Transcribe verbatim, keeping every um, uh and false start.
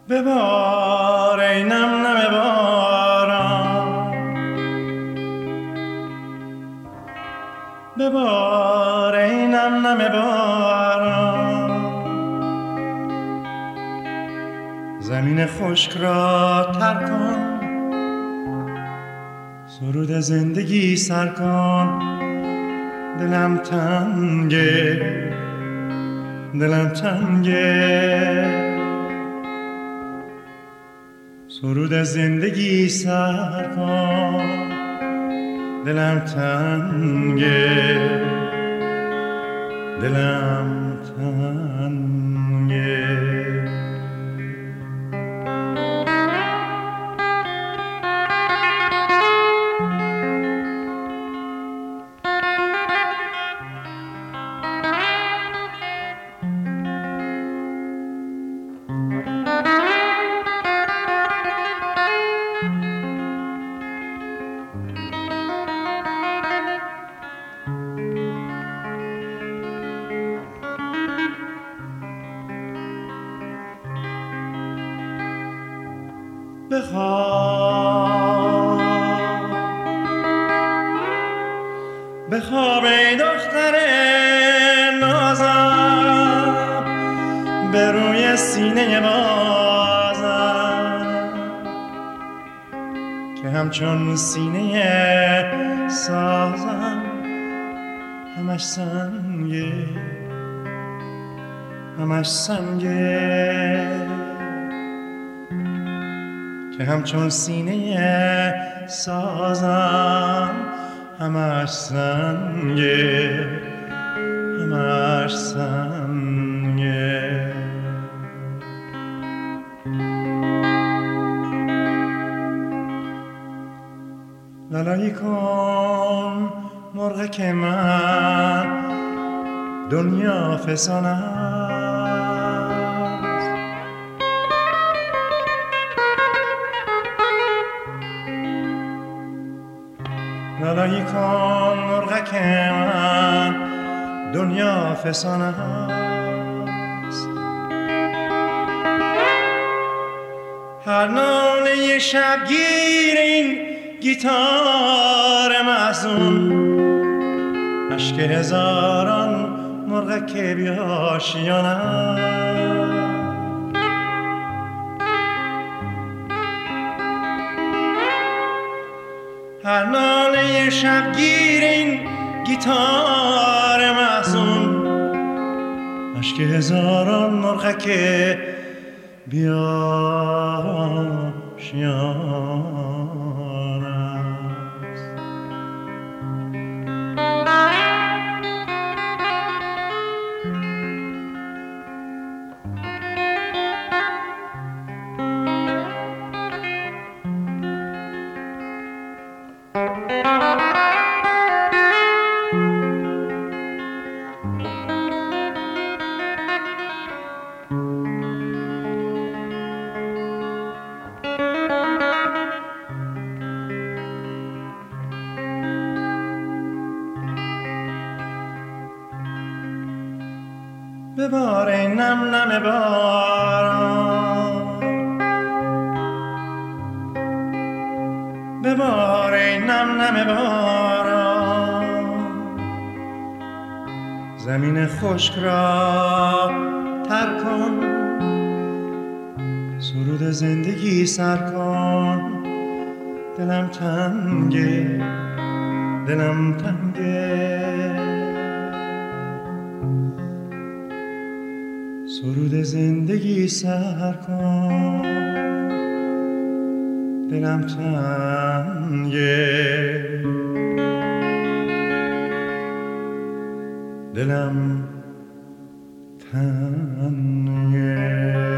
ببار ای نم نم باران، ببار ای نم نم باران، زمین خشک را تر کن، سرود زندگی سر کن. دلم تنگه، دلم تنگه، سرود زندگی سر کن. دلم تنگه، دلم تنگه. بخواب بخواب ای دختر نازم، به روی سینه بازم که همچون سینه سازم. همش سنگه، همش سنگه، که همچون سینه سازم. همش سنگه، همش سنگه. لالایی کن مرغ که من دنیا فسانم، لالایی کن مرغ که من دنیا فسانه است. هر ناله شبگیر این گیتار محزون، اشک هزاران مرغ که بیاشیانه. هر ناله شبگیر این گیتار محزون، اشک هزاران مرغ که بیاشیان است. ببار ای نم نم باران، ببار ای نم نم باران، زمین خشک را تر کن، سرود زندگی سر کن. دلم تنگه، دلم تنگه، سرود زندگی سر کن. دلم تنگه، دلم تنگه.